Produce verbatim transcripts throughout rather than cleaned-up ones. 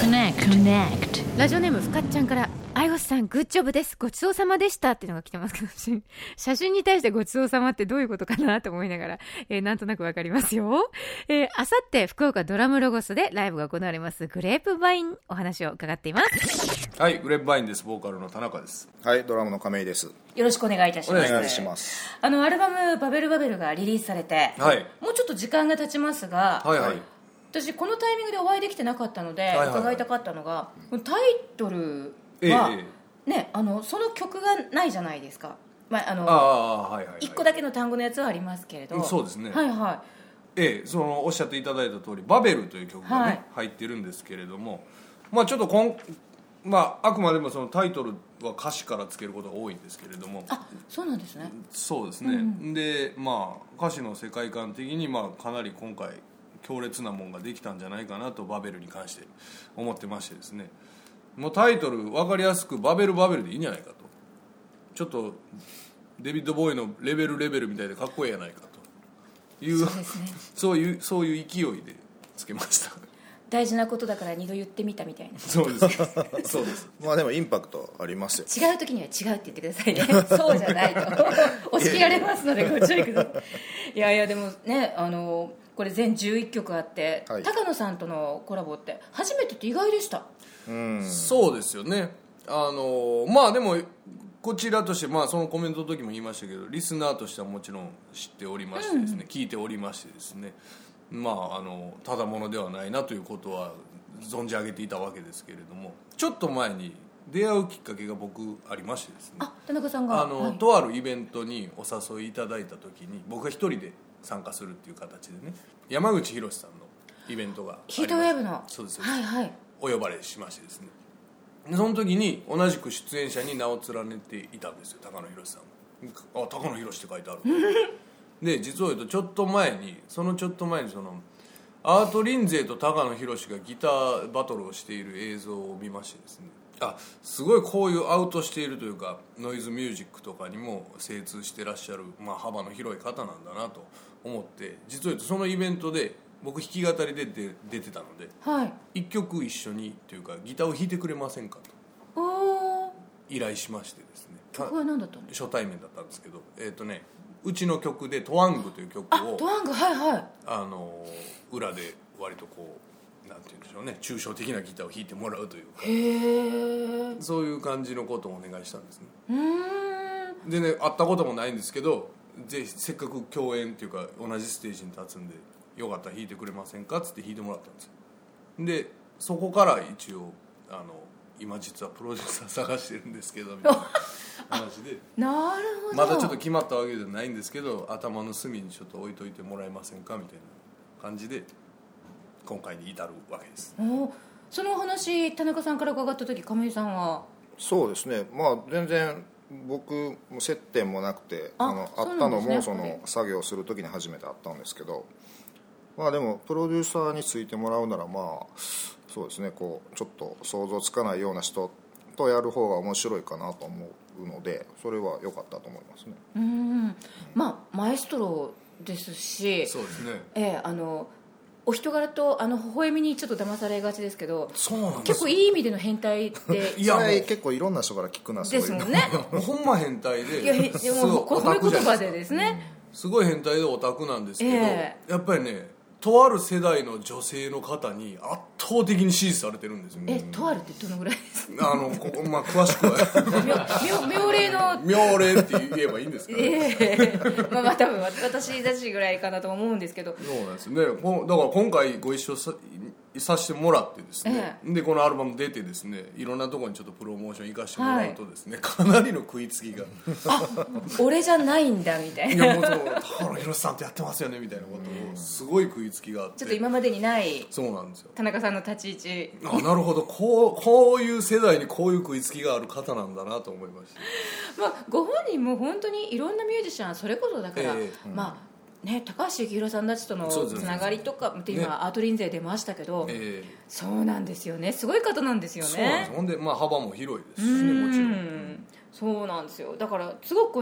Connect ラジオネームふかっちゃんから、あいごさんグッジョブです、ごちそうさまでしたっていうのが来てますけど、写真に対してごちそうさまってどういうことかなと思いながら、えー、なんとなくわかりますよ。えー、あさって福岡ドラムロゴスでライブが行われますグレープバイン、お話を伺っています。 はい、グレープバインです。ボーカルの田中です。 はい、ドラムの亀井です。 よろしくお願いいたします。 お願いします。 あのアルバムバベルバベルがリリースされて、はい、もうちょっと時間が経ちますが、はいはい、私このタイミングでお会いできてなかったので、はいはいはい、伺いたかったのが、タイトルは、ええね、あのその曲がないじゃないですか、まああのあ、はいはいはい、いっこだけの単語のやつはありますけれど、 そうですね、 はいはい、 ええ、そのおっしゃっていただいた通りバベルという曲が、ね、はい、入ってるんですけれども、まあ、ちょっとこん、まあ、あくまでもそのタイトルは歌詞からつけることが多いんですけれども、 あ、そうなんですね。 そうですね、うん、で、まあ、歌詞の世界観的に、まあ、かなり今回強烈なものができたんじゃないかなとバベルに関して思ってましてですね、もうタイトル分かりやすくバベルバベルでいいんじゃないかと、ちょっとデビッド・ボーイのレベルレベルみたいでかっこいいやないかという、そうですね、そういう、そういう勢いでつけました。 大事なことだから二度言ってみたみたいな。 そうですそうです。 まあでもインパクトありますよ。 違う時には違うって言ってくださいね。そうじゃないと押し切られますのでご注意ください。いやいや、でもね、あのこれ全じゅういっきょくあって、はい、高野さんとのコラボって初めてって意外でした。 うん、そうですよね。あのまあでもこちらとして、まあ、そのコメントの時も言いましたけど、リスナーとしてはもちろん知っておりましてですね、うん、聞いておりましてですね、まあ、あのただものではないなということは存じ上げていたわけですけれども、ちょっと前に出会うきっかけが僕ありましてですね、 あ、田中さんがあの、はい、とあるイベントにお誘いいただいた時に僕が一人で参加するっていう形でね、山口博さんのイベントがありました。 ヒートウェーブの、 そうです、 はいはい、 お呼ばれしましてですね、でその時に同じく出演者に名を連ねていたんですよ、高野博さん。あ、高野博って書いてあるで、実を言うとちょっと前にそのちょっと前にそのアートリンゼと高野博がギターバトルをしている映像を見ましてですね、あ、すごいこういうアウトしているというかノイズミュージックとかにも精通してらっしゃる、まあ、幅の広い方なんだなと思って、実を言うとそのイベントで僕弾き語りで出, 出てたので、はい、いっきょく一緒にというかギターを弾いてくれませんかと依頼しましてですね。 曲は何だったんですか？ 初対面だったんですけど、えーとね、うちの曲でトワングという曲を、 あ、トワング、はいはい、 あの裏で割とこうなんて言うんでしょうね、抽象的なギターを弾いてもらうというか、へ、そういう感じのことをお願いしたんですね。うーんでね、会ったこともないんですけど、ぜひせっかく共演っていうか同じステージに立つんでよかったら弾いてくれませんかっつって弾いてもらったんですよ。でそこから一応あの今実はプロデューサー探してるんですけどみたいな話でなるほど、 まだちょっと決まったわけじゃないんですけど、頭の隅にちょっと置いといてもらえませんかみたいな感じで今回に至るわけです。 お、そのお話田中さんから伺った時、亀井さんは？ そうですね、まあ全然僕も接点もなくて、あの会ったのもその作業する時に初めて会ったんですけど、まあでもプロデューサーについてもらうなら、まあそうですね、こうちょっと想像つかないような人とやる方が面白いかなと思うので、それは良かったと思いますね。 うん、まあマエストロですし、 そうですね、 ええ、あのお人柄とあの微笑みにちょっと騙されがちですけど、 そうなんです、 結構いい意味での変態っていや、結構いろんな人から聞くな、 ですもんね。 ほんま変態で、 いや、でも褒め言葉でですね、 うん、すごい変態でオタクなんですけど、えー、やっぱりね、とある世代の女性の方に圧倒的に支持されてるんですよ。 え、とあるってどのぐらいですか？ あのここ、まあ、詳しくは妙齢の妙齢って言えばいいんですかね。 えー、まあまあ多分私たちぐらいかなと思うんですけど、 そうなんですね。だから今回ご一緒ささせてもらってですね、ええ、でこのアルバム出てですね、いろんなところにちょっとプロモーション行かせてもらうとですね、はい、かなりの食いつきがあ、俺じゃないんだみたいな、いやもう高野博さんってやってますよねみたいなことをすごい食いつきがあって、 ちょっと今までにないそうなんですよ、 田中さんの立ち位置、 あ、なるほど、こう、こういう世代にこういう食いつきがある方なんだなと思いました。 まあ、ご本人も本当にいろんなミュージシャン、それこそだから、えー、まあね、高橋幸宏さんたちとのつながりとかって今、ね、アートリンゼ出ましたけど、えー、そうなんですよね、すごい方なんですよね。 そうなんです。ほんで、まあ、幅も広いですしね、もちろん、うん、 そうなんですよ。だからすごくこれ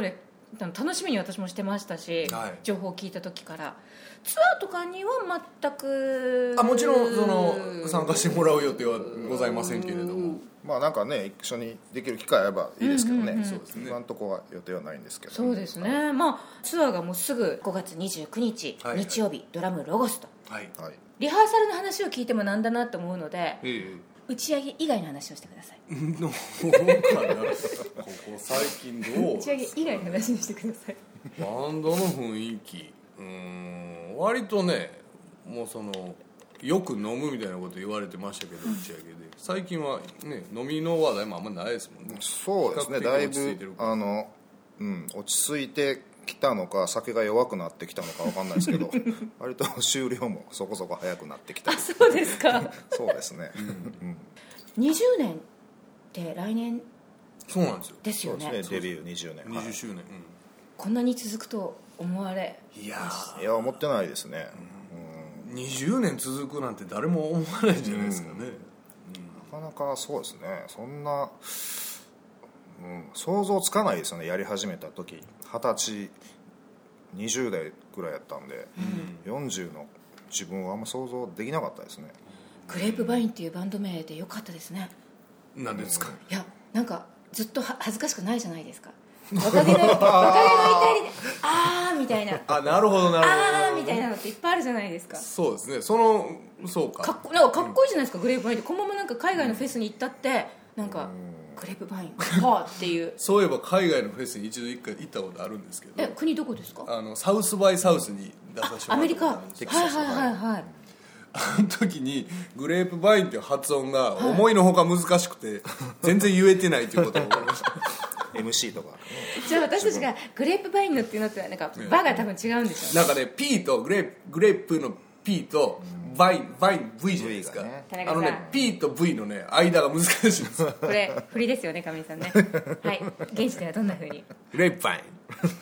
楽しみに私もしてましたし、はい、情報を聞いた時から。ツアーとかには全くあもちろんその参加してもらう予定はございませんけれども、 まあなんかね一緒にできる機会あればいいですけどね、そうですね、今のところは予定はないんですけど、 そうですね、まあツアーがもうすぐごがつにじゅうくにち、はいはい、日曜日ドラムロゴスと、はいはい、リハーサルの話を聞いてもなんだなと思うので、ええ、打ち上げ以外の話をしてください。 どうかなここ最近どう打ち上げ以外の話をしてください。 バンドの雰囲気、うーん割とねもうそのよく飲むみたいなこと言われてましたけど、打ち上げで最近はね飲みの話題もあんまないですもんね。 そうですね、だいぶあの、うん、落ち着いてきたのか酒が弱くなってきたのか分かんないですけど割と終了もそこそこ早くなってきた。 あ、そうですか。 そうですね、うん、 にじゅうねんって来年そうなんですよ。 ですよね。 そうですね、デビューにじゅうねん、 にじゅっしゅうねん、はい、うん、 こんなに続くと思われ、 いやいや思ってないですね、 うん、にじゅうねん続くなんて誰も思わないんじゃないですかね、うんうん、 なかなかそうですね、そんな、うん、想像つかないですよね。やり始めた時はたちにじゅう代ぐらいやったんで、うん、よんじゅうの自分はあんま想像できなかったですね。 グレープバインっていうバンド名でよかったですね。 何ですか。 いやなんかずっとは恥ずかしくないじゃないですか。若気の至りであーみたいな、 あ、なるほどなるほど、 あーみたいなのっていっぱいあるじゃないですか。 そうですね、そのそうかかっこなんかかっこいいじゃないですか、うん、グレープバインって。このままなんか海外のフェスに行ったってなんか、うん、グレープバインはっていうそういえば海外のフェスに一度一回行ったことあるんですけど、 え国どこですか。 あのサウスバイサウスに出させてもらったアメリカ、はいはいはいはい。 あの時にグレープバインっていう発音が思いのほか難しくて、はい、全然言えてないということが分かりましたエムシー とかじゃあ私たちがグレープバインのっていうのってなんかバが多分違うんでしょうね。 なんかね P とグレープグレープの P とバインバイン V じゃないですか、ね、あのね P と V のね間が難しいんですこれ振りですよね、上井さんねはい現地ではどんな風にグレープバイン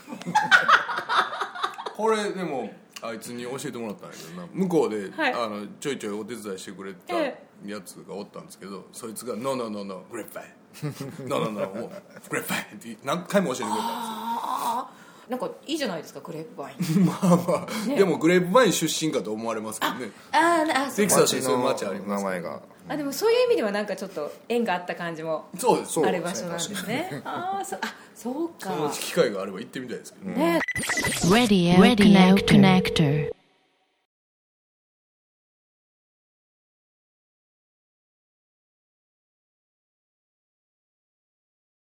これでもあいつに教えてもらったんだけどな、向こうで、はい、あのちょいちょいお手伝いしてくれたやつがおったんですけど、そいつが「ノーノーノーノーグレープバインノーノーノーグレープバイン」って何回も教えてくれたんですよ。 あなんかいいじゃないですかグレープバインまあまあ、ね、でもグレープバイン出身かと思われますけどね。 あああテキサスにそういう街あります、 名前が。 あでもそういう意味ではなんかちょっと縁があった感じもある場所なんですね。ああそあそうか。 その機会があれば行ってみたいですけどね。 Radio Connector